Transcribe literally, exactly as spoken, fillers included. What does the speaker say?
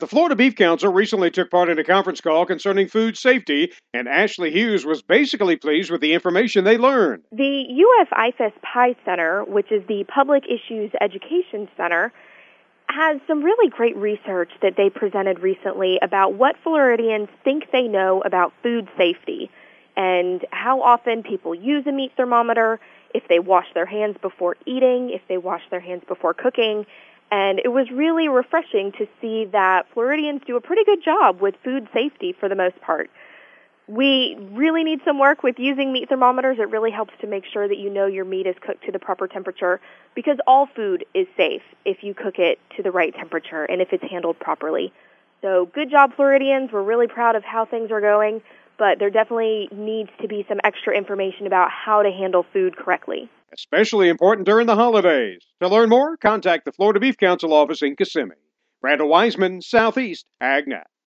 The Florida Beef Council recently took part in a conference call concerning food safety, and Ashley Hughes was basically pleased with the information they learned. The U S I F A S P I Center, which is the Public Issues Education Center, has some really great research that they presented recently about what Floridians think they know about food safety and how often people use a meat thermometer, if they wash their hands before eating, if they wash their hands before cooking. And it was really refreshing to see that Floridians do a pretty good job with food safety for the most part. We really need some work with using meat thermometers. It really helps to make sure that you know your meat is cooked to the proper temperature, because all food is safe if you cook it to the right temperature and if it's handled properly. So good job, Floridians. We're really proud of how things are going, but there definitely needs to be some extra information about how to handle food correctly. Especially important during the holidays. To learn more, contact the Florida Beef Council office in Kissimmee. Randall Wiseman, Southeast AgNet.